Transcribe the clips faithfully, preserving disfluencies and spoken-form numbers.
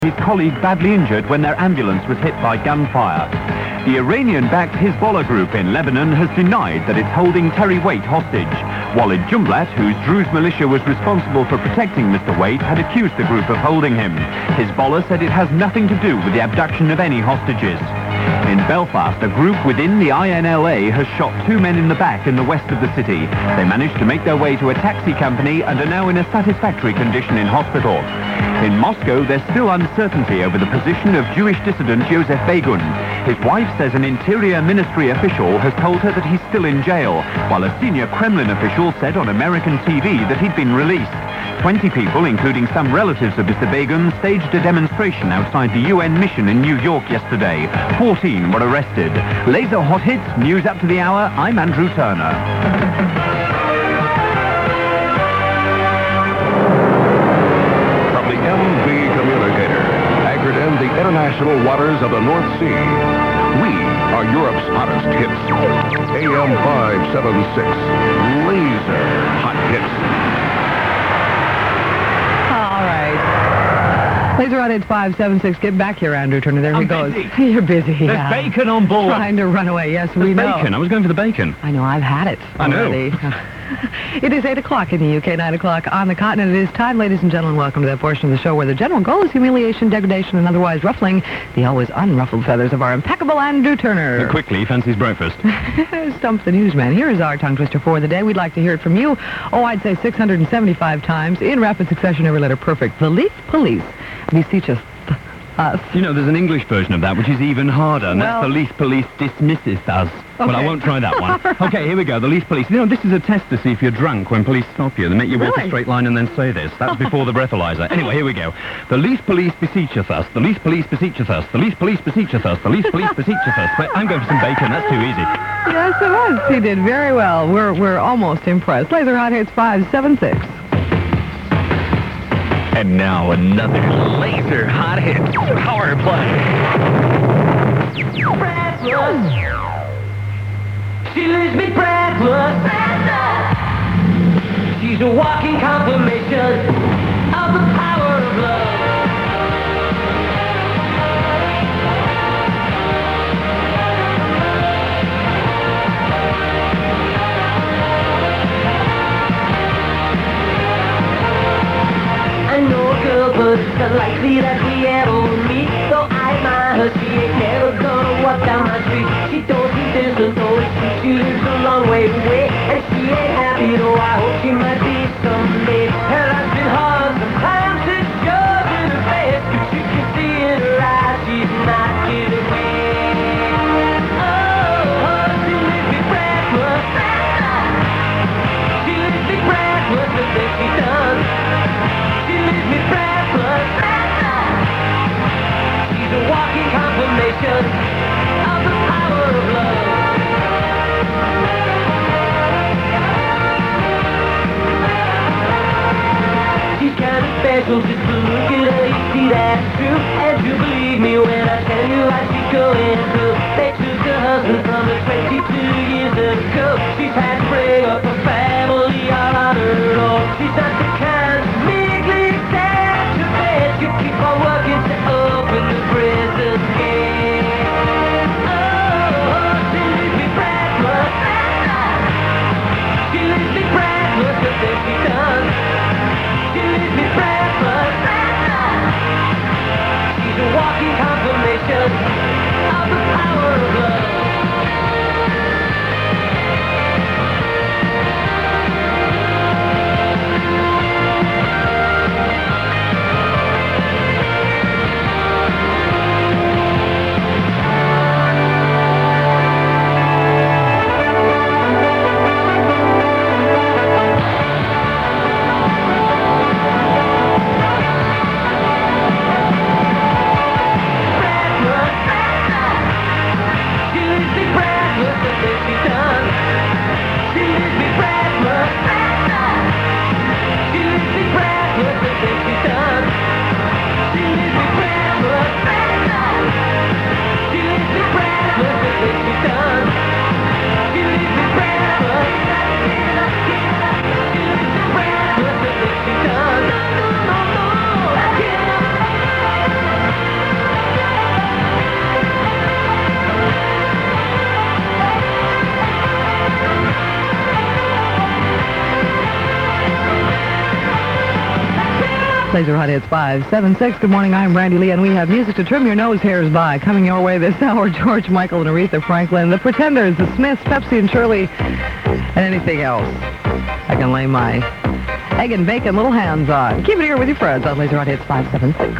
his colleague badly injured when their ambulance was hit by gunfire. The Iranian-backed Hezbollah group in Lebanon has denied that it's holding Terry Waite hostage. Walid Jumblat, whose Druze militia was responsible for protecting Mister Waite, had accused the group of holding him. Hezbollah said it has nothing to do with the abduction of any hostages. In Belfast, a group within the I N L A has shot two men in the back in the west of the city. They managed to make their way to a taxi company and are now in a satisfactory condition in hospital. In Moscow, there's still uncertainty over the position of Jewish dissident Yosef Begun. His wife says an Interior Ministry official has told her that he's still in jail, while a senior Kremlin official said on American T V that he'd been released. Twenty people, including some relatives of Mister Begun, staged a demonstration outside the U N mission in New York yesterday. Fourteen were arrested. Laser Hot Hits, news up to the hour. I'm Andrew Turner. From the M V Communicator, anchored in the international waters of the North Sea, we are Europe's hottest hits. A M five seventy-six, Laser Hot Hits. Laser Hot Hits five seven six. Get back here, Andrew Turner. There I'm he goes. busy. You're busy. There's yeah. bacon on board. Trying to run away. Yes, we There's know. bacon. I was going for the bacon. I know. I've had it. I know. already. It is eight o'clock in the U K, nine o'clock on the continent. It is time, ladies and gentlemen, welcome to that portion of the show where the general goal is humiliation, degradation, and otherwise ruffling the always unruffled feathers of our impeccable Andrew Turner. Quickly, fancies breakfast. Stump the newsman. Here is our tongue twister for the day. We'd like to hear it from you. Oh, I'd say six hundred seventy-five times in rapid succession, every letter perfect. The least police beseech us. Us. You know, there's an English version of that, which is even harder, and Well- that's the least police dismisses us. But I Okay. won't try that one. All right. Okay, here we go. The least police. You know, this is a test to see if you're drunk when police stop you. They make you walk Really? a straight line and then say this. That's before the breathalyzer. Anyway, here we go. The least police beseecheth us. The least police beseecheth us. The least police beseecheth us. The least police beseecheth us. But I'm going for some bacon. That's too easy. Yes, it was. He did very well. We're we're almost impressed. Laser Hot Hits five seven six. And now another Laser Hot Hits power play. She leaves me breathless. She's a walking confirmation of the power of love. I know a girl, but it's unlikely that we ever will meet. Though I admire her, she ain't never gonna walk down my street. She don't see this and no excuse. She lives a long way away, and she ain't happy, though I hope she might be someday. Her life's been hard, sometimes it shows in her face, but you can see in her eyes she's not giving in. Oh, she leaves me breathless. She leaves me breathless, the things she does. She leaves me breathless. She's a walking confirmation of the power of love. She's kind of special, just to look at her, you see that's true. And you believe me when I tell you what she's going through. They took her husband from her twenty-two years ago. She's had to bring up her family all on her own. She's not the kind of meekly sad to bed. You keep on working to open the prison gate. Oh, she leaves me breathless. She leaves me breathless, the things she does. She leaves me breathless. She's a walking confirmation of the power of love. Laser Hot Hits five seven six. Good morning, I'm Brandy Lee, and we have music to trim your nose hairs by. Coming your way this hour, George Michael and Aretha Franklin, The Pretenders, The Smiths, Pepsi and Shirley, and anything else I can lay my egg and bacon little hands on. Keep it here with your friends on Laser Hot Hits five seven six.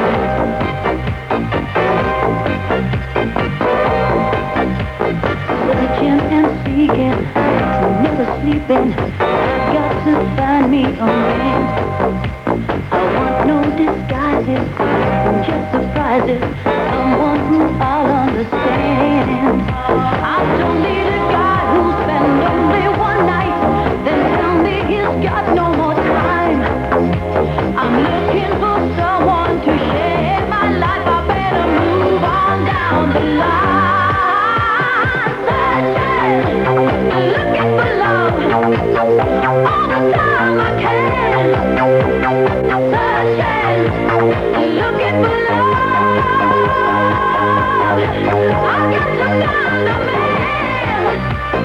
Searching and seeking, never sleeping. I've got to find me a man. I want no disguises, just surprises. Someone who I'll understand. I don't need a guy who'll spend only one night, then tell me he's got no more time. I'm looking for someone to share my life. I better move on down the line. Looking for love all the time I can. Searching, looking for love. I got to find a man.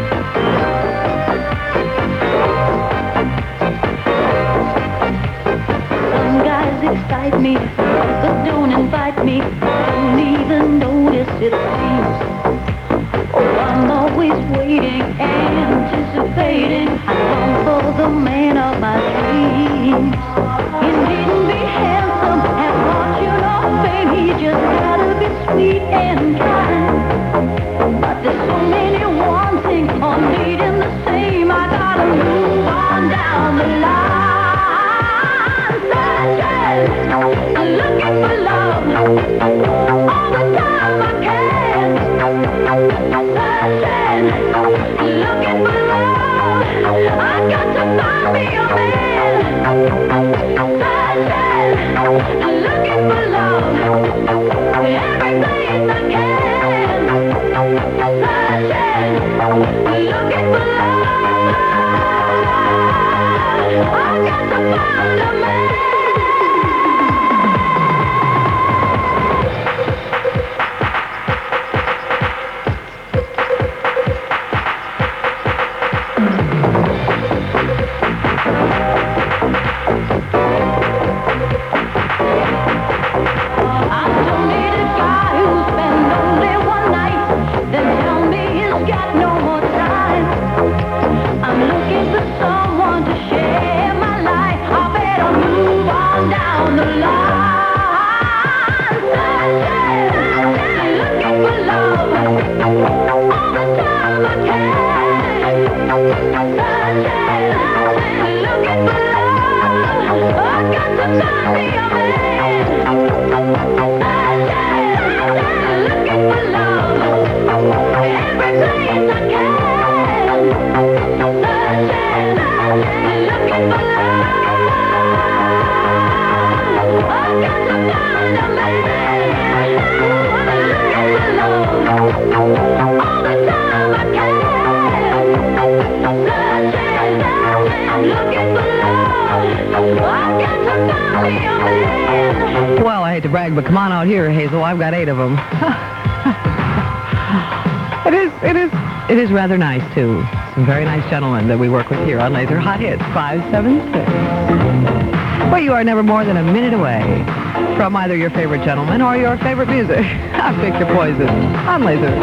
Some guys excite me, but don't invite me. Don't even notice it seems. I'm always waiting, anticipating. I long for the man of my dreams. He needn't be handsome, have fortune or fame. He just gotta be sweet and kind. But there's so many wanting or needing the same. I gotta move on down the line. Searching, looking for love all the time I can. Searching, looking for love. I got to find me a man. Searching, looking for love. Every place I can. Searching, looking for love. I got to find a man. Well, I hate to brag, but come on out here, Hazel. I've got eight of them. it is, it is, it is rather nice, too. Some very nice gentlemen that we work with here on Laser Hot Hits five seven six. Well, you are never more than a minute away from either your favorite gentleman or your favorite music. I'll pick your poison on Laser.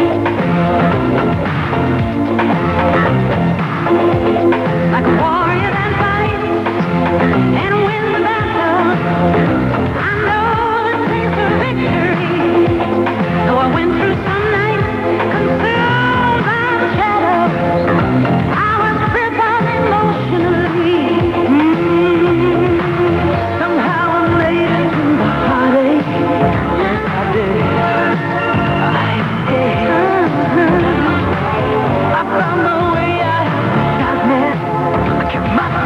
Like a warrior that fights and wins the battle, I know the taste of victory. Though I went through some nights consumed by the shadows, I was crippled emotionally. Mm-hmm. Somehow I made it to the heartache. Yes, I did. I did. Uh-huh. I found my way out of darkness. I kept my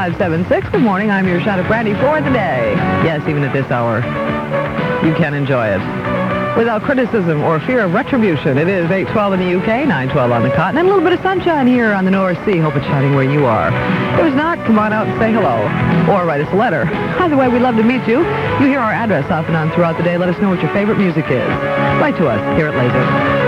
five seven six. Good morning. I'm your shot of brandy for the day. Yes, even at this hour, you can enjoy it without criticism or fear of retribution. It is eight twelve in the U K, nine twelve on the continent. A little bit of sunshine here on the North Sea. Hope it's shining where you are. If it's not, come on out and say hello or write us a letter. Either way, we'd love to meet you. You hear our address off and on throughout the day. Let us know what your favorite music is. Write to us here at Laser.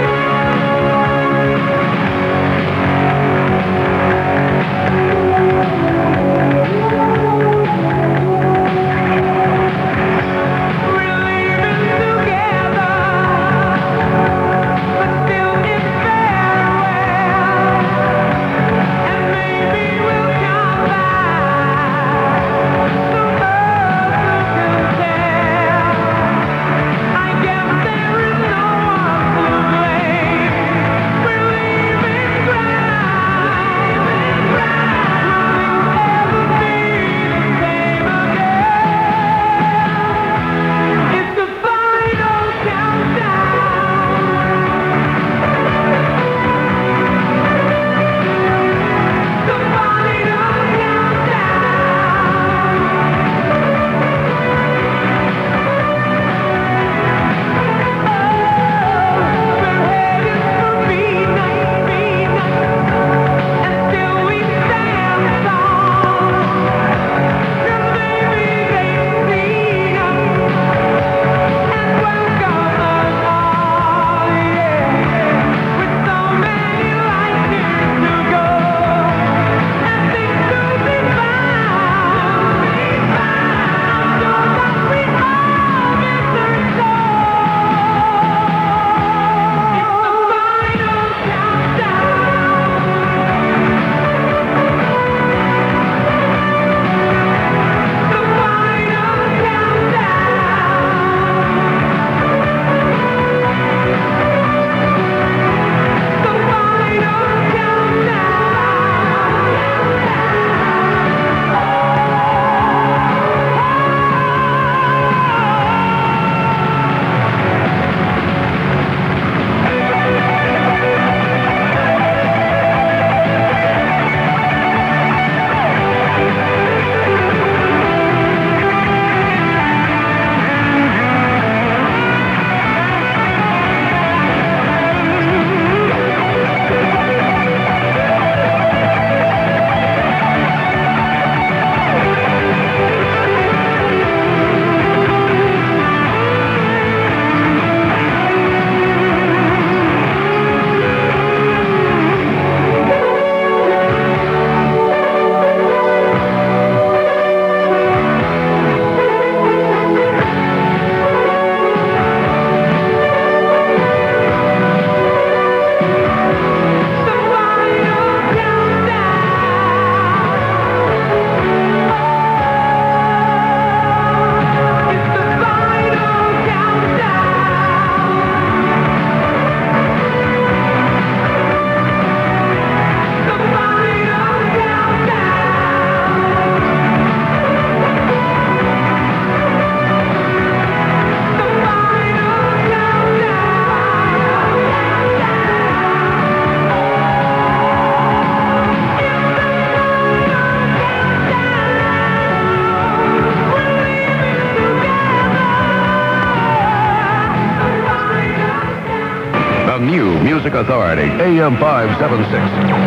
Music Authority, A M five seventy-six.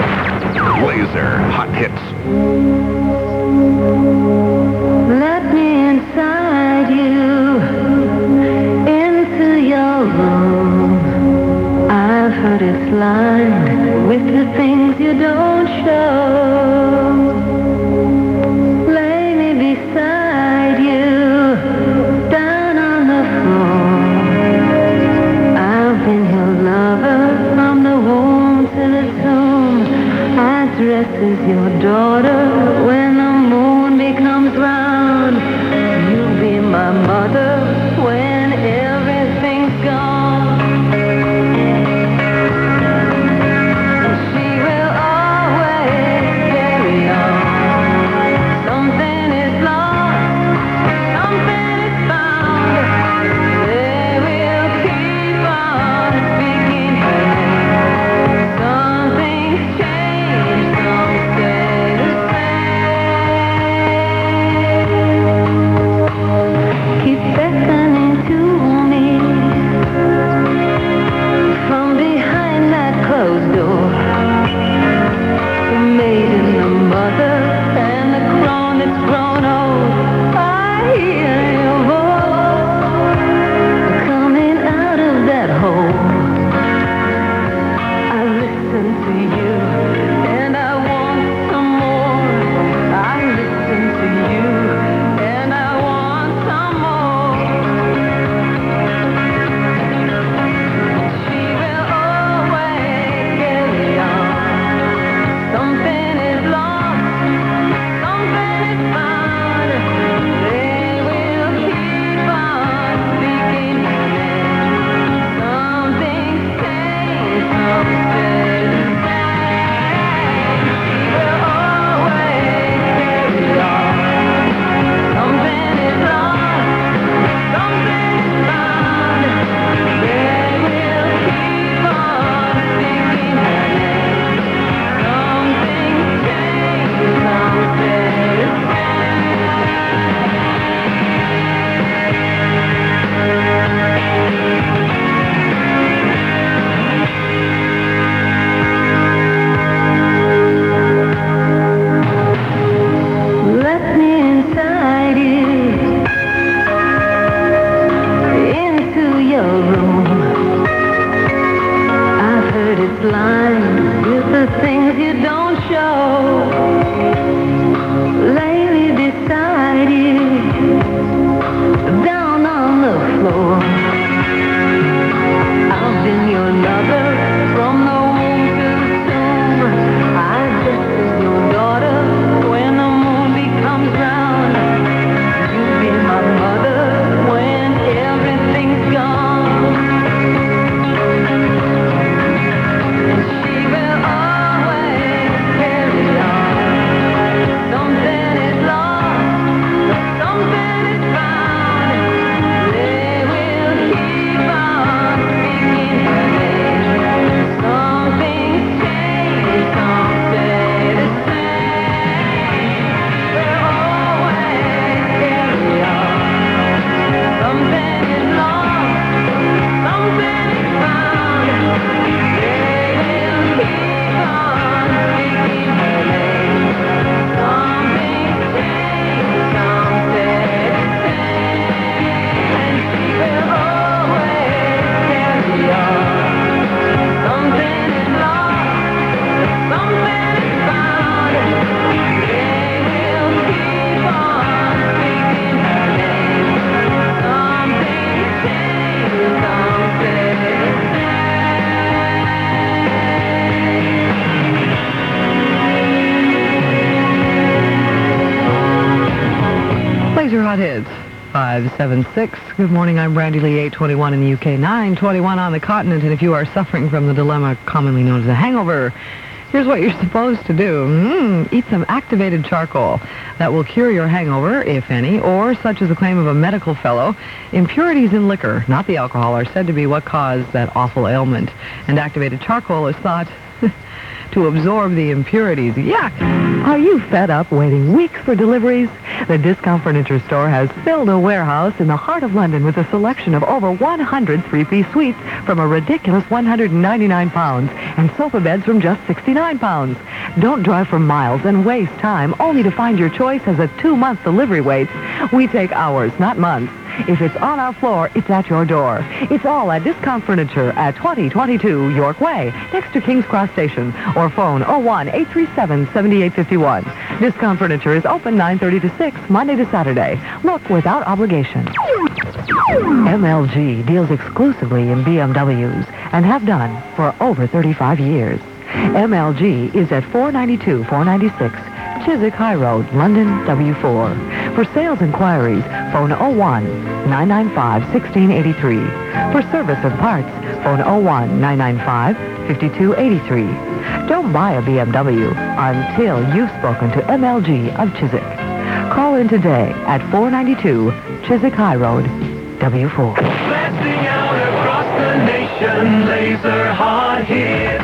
Laser Hot Hits. Let me inside you, into your room. I've heard it's lined with the things you don't show. Lay me beside you, down on the floor. I've been your lover from the womb to the tomb. I dress as your daughter when the moon becomes round. You'll be my mother when everything's gone. She will always carry on. Something is lost, something is found. They will keep on speaking her name. Some things change, some stay the same. blind with the things you don't show. Lately decided down on the floor. I've been your lover from the womb to the tomb. I dress as your daughter when the moon becomes round. You be my mother when everything's gone. And she will always carry on. Something is lost, but something is found. They will keep on speaking her name. Some things change, some stay the same. They'll always carry on. Something is lost, something is found. They will keep on speaking her name. Some things change, some stay the same. And she will always carry on. Something is lost, something is found. They will keep on speaking her name. Some things change, some stay the Laser Hot Hits, five seven six. Good morning, I'm Brandy Lee, eight twenty-one in the U K, nine twenty-one on the continent, and if you are suffering from the dilemma commonly known as a hangover, here's what you're supposed to do. Mm, eat some activated charcoal. That will cure your hangover, if any, or, such as the claim of a medical fellow, impurities in liquor, not the alcohol, are said to be what caused that awful ailment. And activated charcoal is thought to absorb the impurities. Yuck! Are you fed up waiting weeks for deliveries? The Discount Furniture Store has filled a warehouse in the heart of London with a selection of over one hundred three-piece suites from a ridiculous one hundred ninety-nine pounds and sofa beds from just sixty-nine pounds. Don't drive for miles and waste time only to find your choice has a two-month delivery wait. We take hours, not months. If it's on our floor, it's at your door. It's all at Discount Furniture at twenty twenty-two York Way, next to King's Cross Station, or phone oh one, eight three seven, seven eight five one. Discount Furniture is open nine thirty to six, Monday to Saturday. Look without obligation. M L G deals exclusively in B M Ws and have done for over thirty-five years. M L G is at four ninety-two, four ninety-six Chiswick High Road, London, W four. For sales inquiries, phone oh one, nine nine five, one six eight three. For service and parts, phone oh one, nine nine five, five two eight three. Don't buy a B M W until you've spoken to M L G of Chiswick. Call in today at four ninety-two Chiswick High Road, W four. Blasting out across the nation, laser hot hits.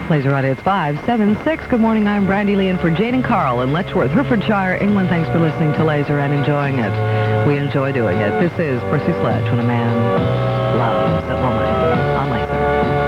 Laser Radio, it's five seven six. Good morning, I'm Brandy Lee in for Jane and Carl in Letchworth, Herefordshire, England. Thanks for listening to Laser and enjoying it. We enjoy doing it. This is Percy Sledge, When a Man Loves a Woman on Laser.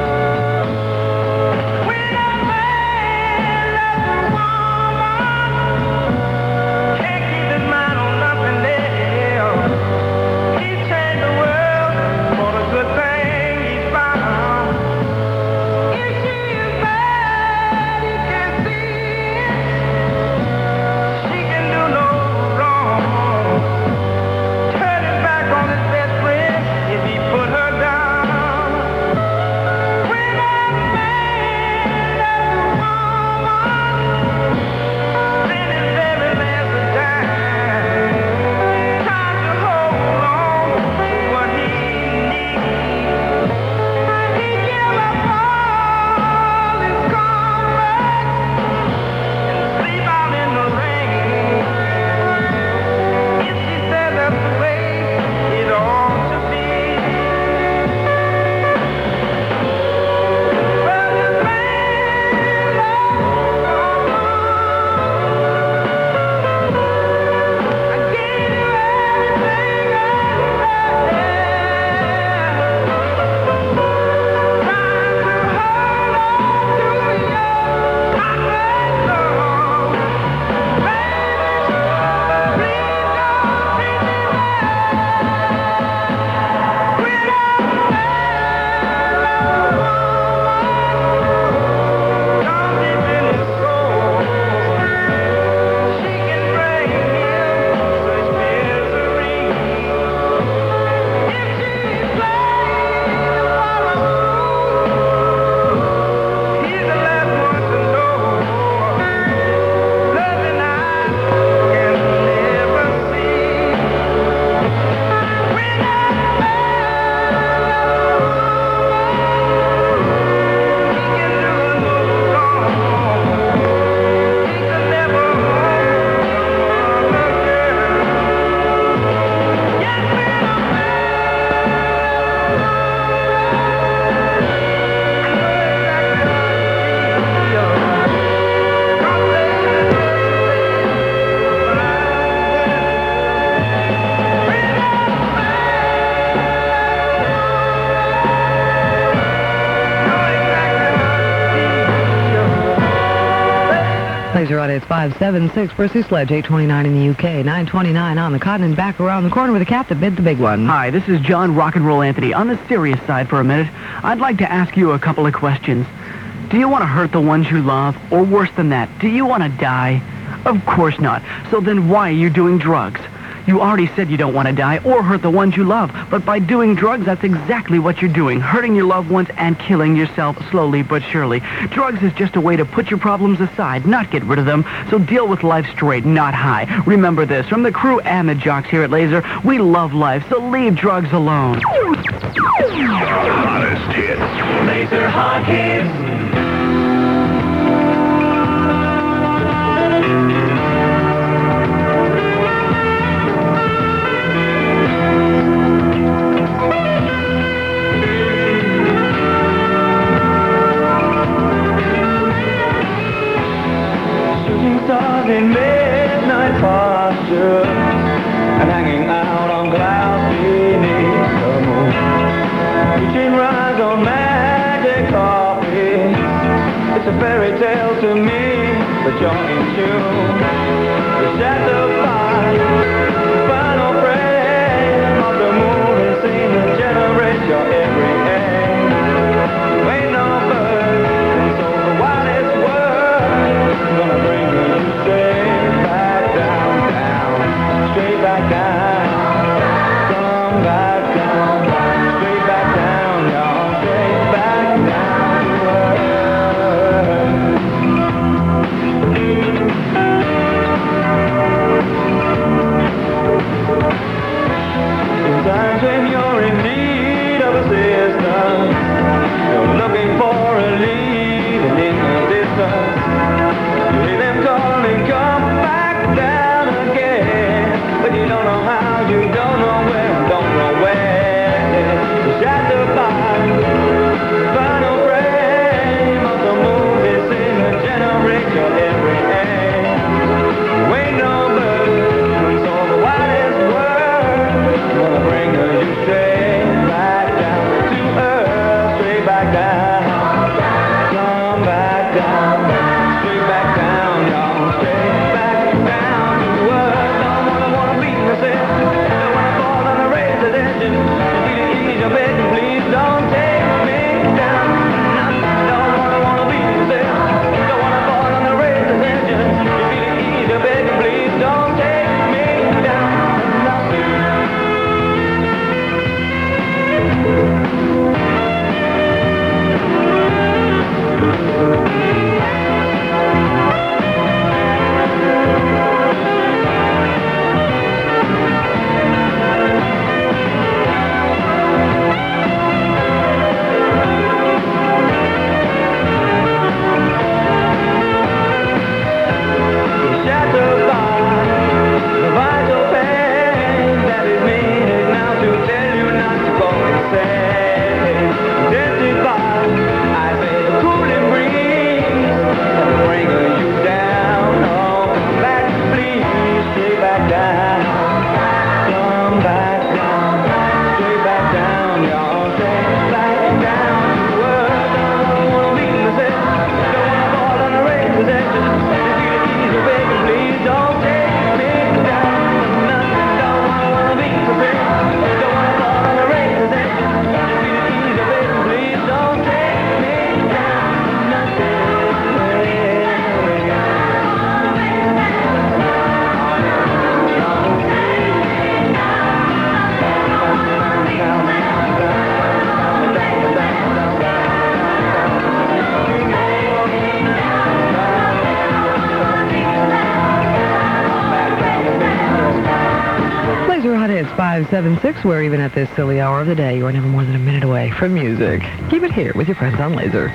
Laser Radio, it's five seven six. Percy Sledge, eight twenty-nine in the U K, nine twenty-nine on the continent, back around the corner with a cat that bid the big one. Hi, this is John Rock and Roll Anthony. On the serious side for a minute, I'd like to ask you a couple of questions. Do you want to hurt the ones you love? Or worse than that, do you want to die? Of course not. So then why are you doing drugs? You already said you don't want to die or hurt the ones you love, but by doing drugs, that's exactly what you're doing, hurting your loved ones and killing yourself slowly but surely. Drugs is just a way to put your problems aside, not get rid of them, so deal with life straight, not high. Remember this, from the crew and the jocks here at Laser, we love life, so leave drugs alone. Hottest hits. Laser Hot Hits. In midnight posture and hanging out on clouds beneath the moon, reaching rise on magic coffee. It's a fairy tale to me, but you're in tune. The shadow fire, the final frame of the movie scene that generates your every aim. You ain't no bird, and so the wildest word is gonna bring you straight back down, down, straight back down, come back down, straight back down, y'all, straight back down to earth. seven six, where even at this silly hour of the day, you are never more than a minute away from music. Keep it here with your friends on Laser.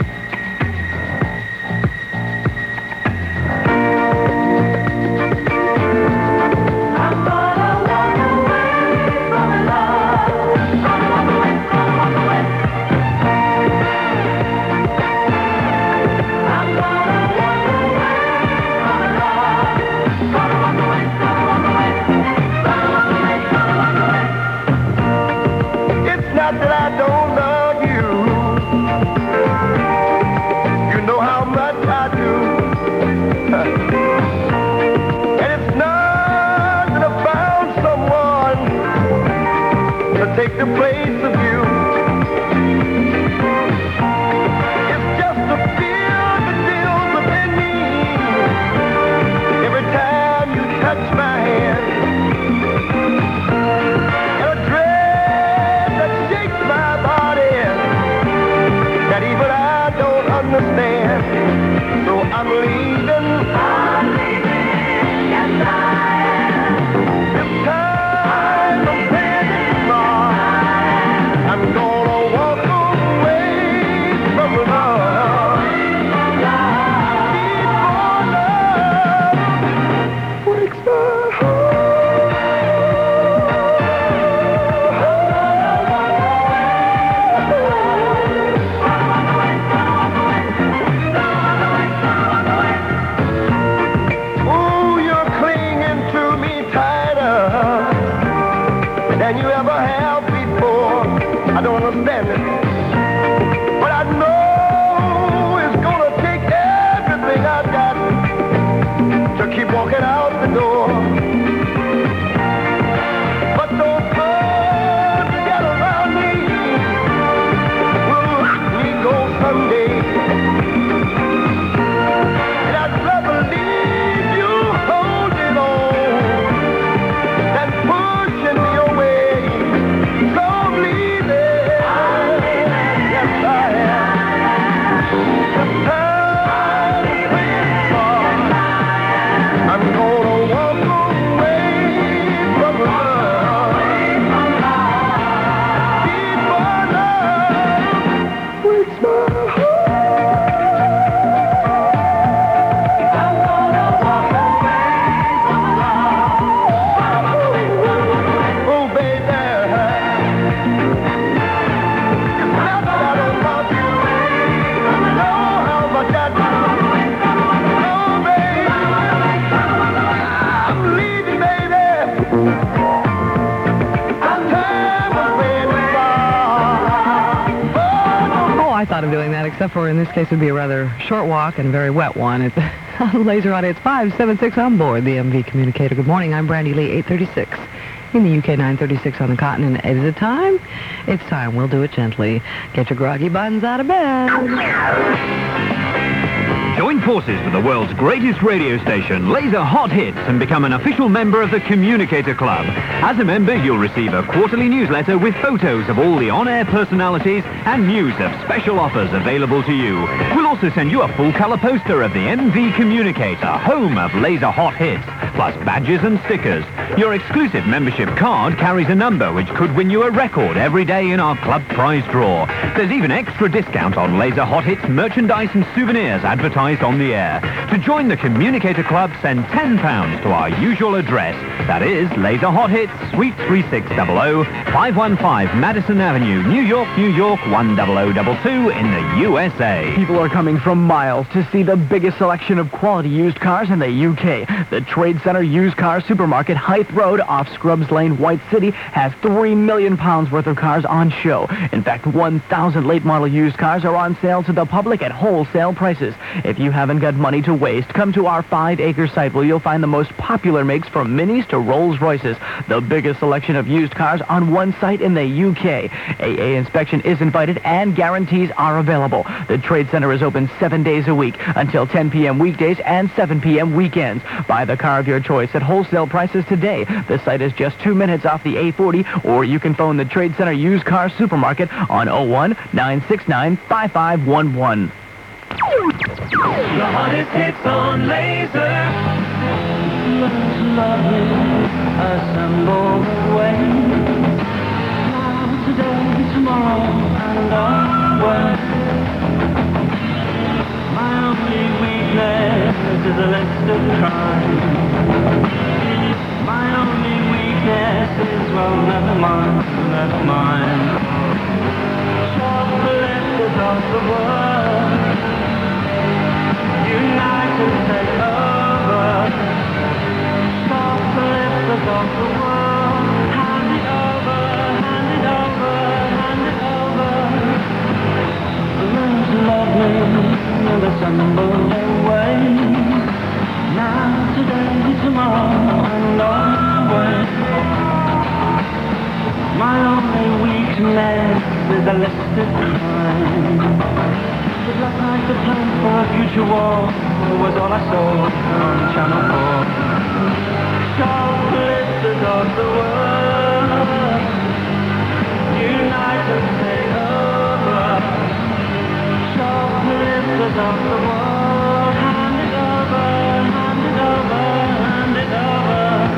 Take the place of you. It's just a feel that feels within me every time you touch my hand, and a dread that shakes my body that even I don't understand. So I'm leaving. I'm leaving. Yes, I am. This time I'm paying it smart. I'm gonna walk away from love. Before love breaks my heart. Ooh, you're clinging to me tighter than you ever have before. I don't understand it, but I know it's gonna take everything I've got to keep walking out the door. But those arms you got around me will let me go someday, and I'd rather leave you holding on than pushing me away. So I'm leaving. I'm gonna walk away from love before love breaks my heart. I'm gonna walk away from love. Oh, baby, it's not that I don't love you. I know how much I do. I thought of doing that, except for in this case it would be a rather short walk and a very wet one. It's Laser Hot Hits five seven six on board the M V Communicator. Good morning, I'm Brandy Lee, eight thirty-six. In the U K, nine thirty-six on the continent. Is it time? It's time. We'll do it gently. Get your groggy buns out of bed. Join forces with the world's greatest radio station, Laser Hot Hits, and become an official member of the Communicator Club. As a member, you'll receive a quarterly newsletter with photos of all the on-air personalities and news of special offers available to you. We'll also send you a full-color poster of the M V Communicator, home of Laser Hot Hits, plus badges and stickers. Your exclusive membership card carries a number which could win you a record every day in our club prize draw. There's even extra discount on Laser Hot Hits merchandise and souvenirs advertised on the air. To join the Communicator Club, send ten pounds to our usual address. That is Laser Hot Hits, Suite three six zero zero, five one five Madison Avenue, New York, New York, one zero zero two two in the U S A. People are coming from miles to see the biggest selection of quality used cars in the U K. The Trade Center Used Car Supermarket, Hythe Road, off Scrubs Lane, White City, has three million pounds worth of cars on show. In fact, one thousand late model used cars are on sale to the public at wholesale prices. If you haven't got money to waste, come to our five-acre site where you'll find the most popular makes from Minis to Rolls-Royces. The biggest selection of used cars on one site in the U K. A A inspection is invited and guarantees are available. The Trade Center is open seven days a week until ten p.m. weekdays and seven p.m. weekends. Buy the car of your choice at wholesale prices today. The site is just two minutes off the A forty, or you can phone the Trade Center Used Car Supermarket on oh one, nine six nine, five five one one. The hottest hits on Laser. Assemble the way. listed crime. My only weakness is, well, never mind, never mind. Shoplifters of the world, unite and take over. Shoplifters of the world, hand it over, hand it over, hand it over. The rooms love me, and they stumble away. Now, today, tomorrow, and always. My only weakness is a listed crime. But last night the plan for a future war was all I saw on Channel four. Shoplifters of the world, unite and take over. Shoplifters of the world, hand it over, hand it over, hand it over.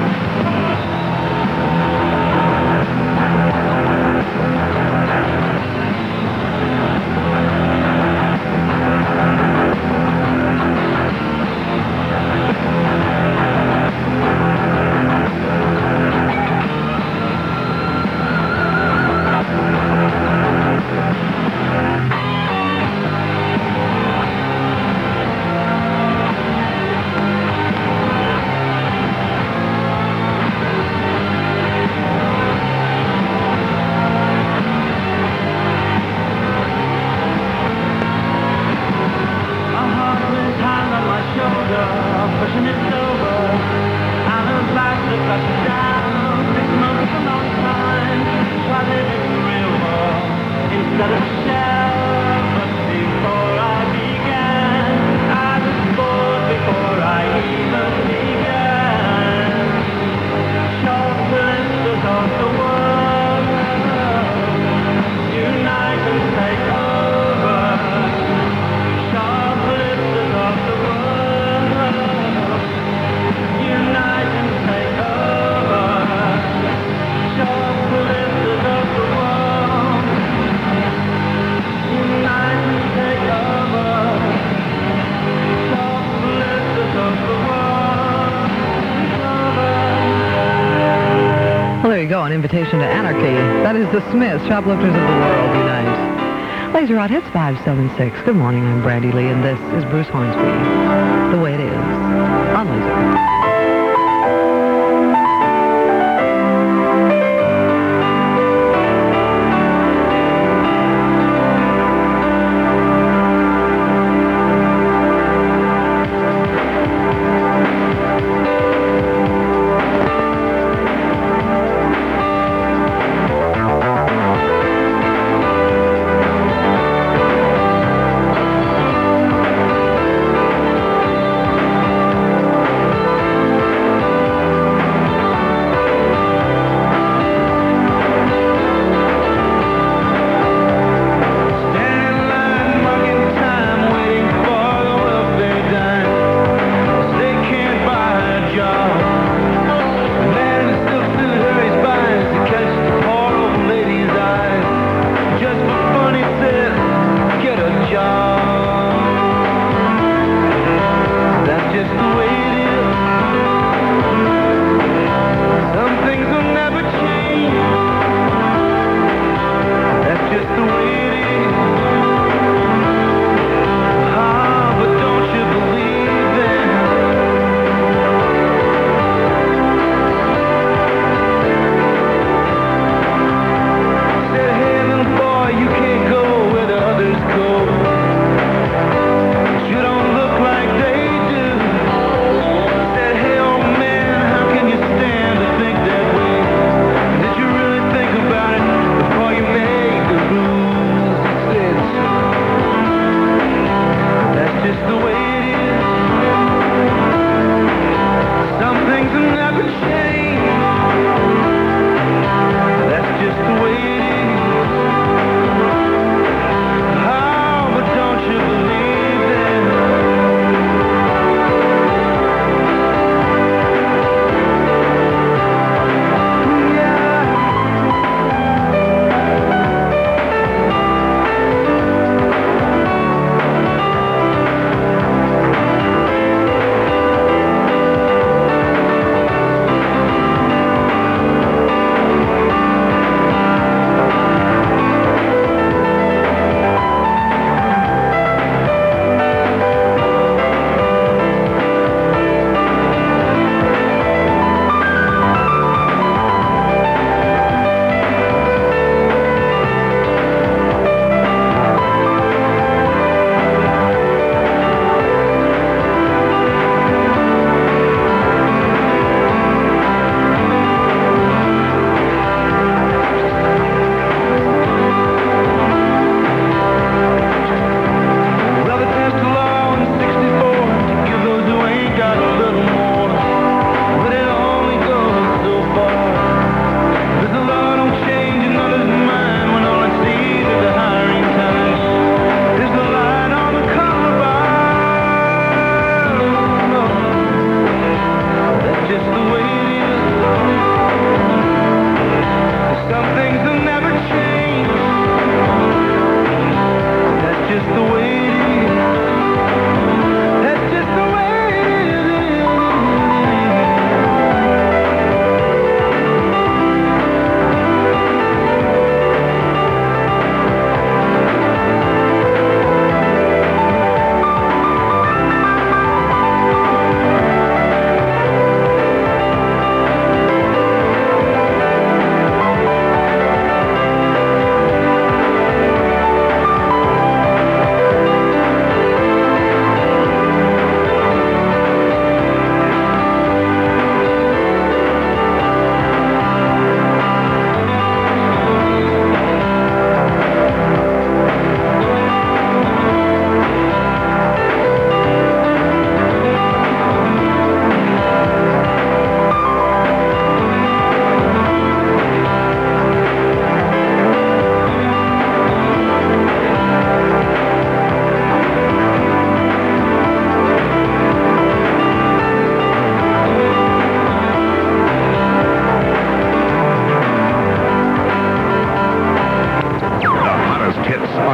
Invitation to anarchy. That is the Smiths, Shoplifters of the World Unite. Laser Hot Hits five seven six. Good morning, I'm Brandy Lee, and this is Bruce Hornsby. The way it is on Laser.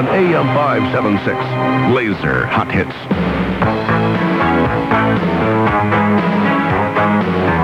on A M five seventy-six. Laser Hot Hits.